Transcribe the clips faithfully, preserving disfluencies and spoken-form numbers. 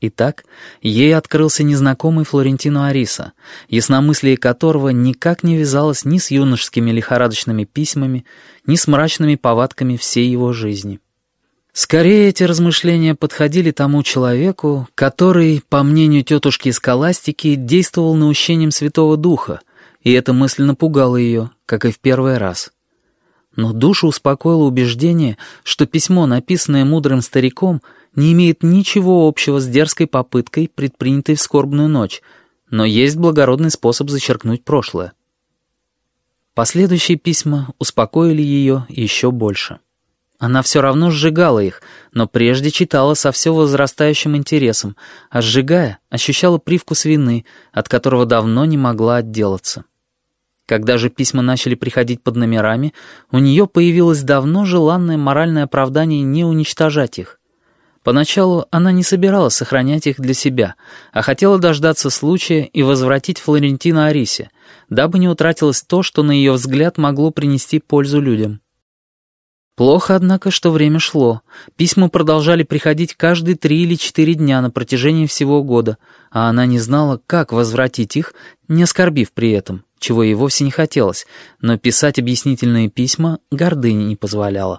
Итак, ей открылся незнакомый Флорентино Ариса, ясномыслие которого никак не вязалось ни с юношескими лихорадочными письмами, ни с мрачными повадками всей его жизни. Скорее, эти размышления подходили тому человеку, который, по мнению тетушки Скаластики, действовал наущением Святого Духа, и это мысль напугала ее, как и в первый раз. Но душу успокоило убеждение, что письмо, написанное мудрым стариком, не имеет ничего общего с дерзкой попыткой, предпринятой в скорбную ночь, но есть благородный способ зачеркнуть прошлое. Последующие письма успокоили ее еще больше. Она все равно сжигала их, но прежде читала со все возрастающим интересом, а сжигая, ощущала привкус вины, от которого давно не могла отделаться. Когда же письма начали приходить под номерами, у нее появилось давно желанное моральное оправдание не уничтожать их. Поначалу она не собиралась сохранять их для себя, а хотела дождаться случая и возвратить Флорентино Арисе, дабы не утратилось то, что на ее взгляд могло принести пользу людям. Плохо, однако, что время шло. Письма продолжали приходить каждые три или четыре дня на протяжении всего года, а она не знала, как возвратить их, не оскорбив при этом, чего ей вовсе не хотелось, но писать объяснительные письма гордыня не позволяла.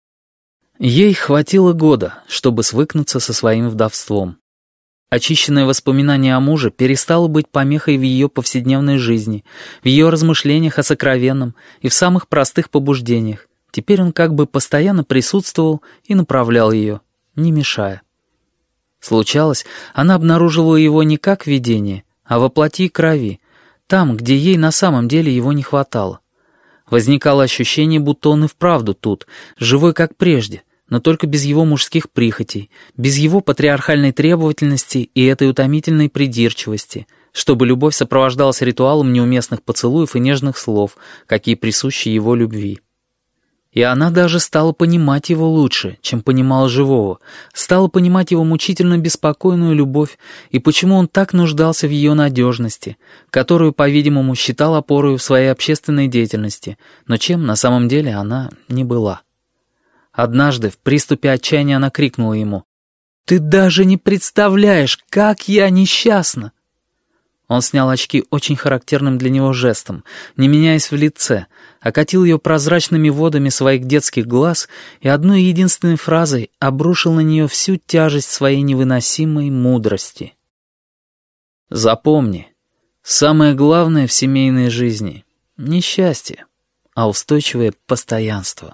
Ей хватило года, чтобы свыкнуться со своим вдовством. Очищенное воспоминание о муже перестало быть помехой в ее повседневной жизни, в ее размышлениях о сокровенном и в самых простых побуждениях. Теперь он как бы постоянно присутствовал и направлял ее, не мешая. Случалось, она обнаруживала его не как видение, а во плоти и крови, там, где ей на самом деле его не хватало. Возникало ощущение, будто он и вправду тут, живой как прежде, но только без его мужских прихотей, без его патриархальной требовательности и этой утомительной придирчивости, чтобы любовь сопровождалась ритуалом неуместных поцелуев и нежных слов, какие присущи его любви. И она даже стала понимать его лучше, чем понимала живого, стала понимать его мучительно беспокойную любовь и почему он так нуждался в ее надежности, которую, по-видимому, считал опорой в своей общественной деятельности, но чем на самом деле она не была. Однажды в приступе отчаяния она крикнула ему: «Ты даже не представляешь, как я несчастна!» Он снял очки очень характерным для него жестом, не меняясь в лице, окатил ее прозрачными водами своих детских глаз и одной единственной фразой обрушил на нее всю тяжесть своей невыносимой мудрости. Запомни, самое главное в семейной жизни — не счастье, а устойчивое постоянство.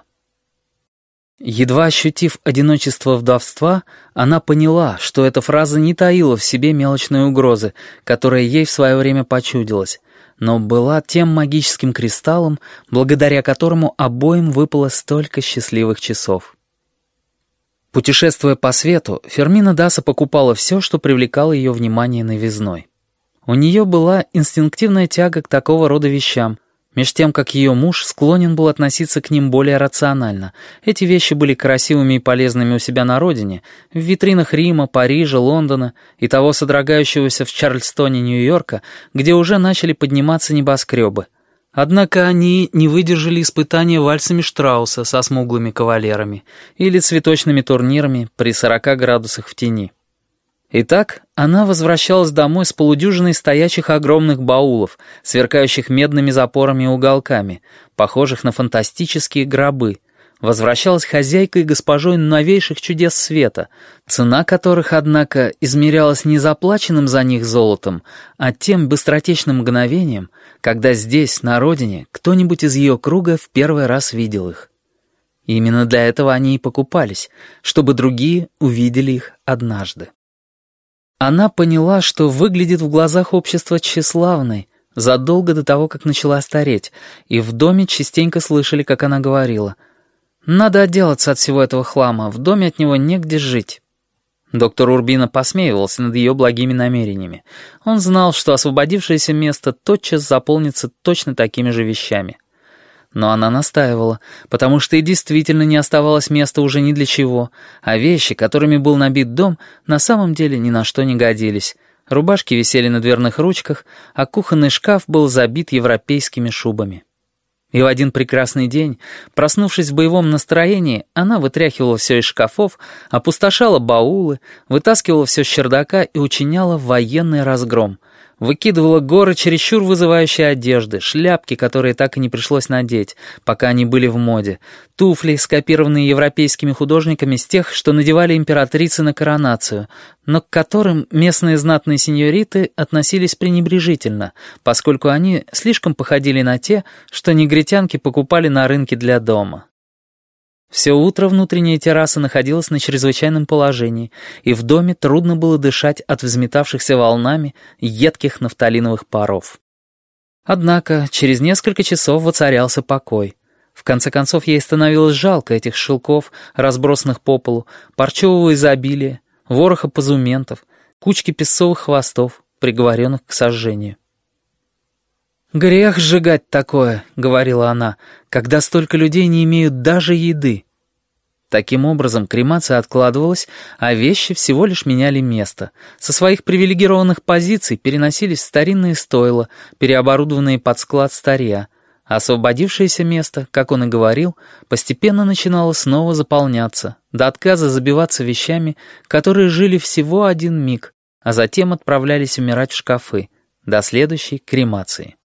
Едва ощутив одиночество вдовства, она поняла, что эта фраза не таила в себе мелочной угрозы, которая ей в свое время почудилась, но была тем магическим кристаллом, благодаря которому обоим выпало столько счастливых часов. Путешествуя по свету, Фермина Даса покупала все, что привлекало ее внимание новизной. У нее была инстинктивная тяга к такого рода вещам, меж тем, как ее муж склонен был относиться к ним более рационально. Эти вещи были красивыми и полезными у себя на родине, в витринах Рима, Парижа, Лондона и того содрогающегося в Чарльстоне, Нью-Йорка, где уже начали подниматься небоскребы. Однако они не выдержали испытания вальсами Штрауса со смуглыми кавалерами или цветочными турнирами при сорока градусах в тени. Итак, она возвращалась домой с полудюжиной стоячих огромных баулов, сверкающих медными запорами и уголками, похожих на фантастические гробы. Возвращалась хозяйкой и госпожой новейших чудес света, цена которых, однако, измерялась не заплаченным за них золотом, а тем быстротечным мгновением, когда здесь, на родине, кто-нибудь из ее круга в первый раз видел их. И именно для этого они и покупались, чтобы другие увидели их однажды. Она поняла, что выглядит в глазах общества тщеславной, задолго до того, как начала стареть, и в доме частенько слышали, как она говорила: «Надо отделаться от всего этого хлама, в доме от него негде жить». Доктор Урбино посмеивался над ее благими намерениями. Он знал, что освободившееся место тотчас заполнится точно такими же вещами. Но она настаивала, потому что и действительно не оставалось места уже ни для чего, а вещи, которыми был набит дом, на самом деле ни на что не годились. Рубашки висели на дверных ручках, а кухонный шкаф был забит европейскими шубами. И в один прекрасный день, проснувшись в боевом настроении, она вытряхивала все из шкафов, опустошала баулы, вытаскивала все с чердака и учиняла военный разгром. Выкидывала горы чересчур вызывающей одежды, шляпки, которые так и не пришлось надеть, пока они были в моде, туфли, скопированные европейскими художниками с тех, что надевали императрицы на коронацию, но к которым местные знатные сеньориты относились пренебрежительно, поскольку они слишком походили на те, что негритянки покупали на рынке для дома. Все утро внутренняя терраса находилась на чрезвычайном положении, и в доме трудно было дышать от взметавшихся волнами едких нафталиновых паров. Однако через несколько часов воцарялся покой. В конце концов, ей становилось жалко этих шелков, разбросанных по полу, парчевого изобилия, вороха позументов, кучки песцовых хвостов, приговоренных к сожжению. «Грех сжигать такое», — говорила она, — «когда столько людей не имеют даже еды». Таким образом, кремация откладывалась, а вещи всего лишь меняли место. Со своих привилегированных позиций переносились в старинные стойла, переоборудованные под склад старья. А освободившееся место, как он и говорил, постепенно начинало снова заполняться, до отказа забиваться вещами, которые жили всего один миг, а затем отправлялись умирать в шкафы, до следующей кремации.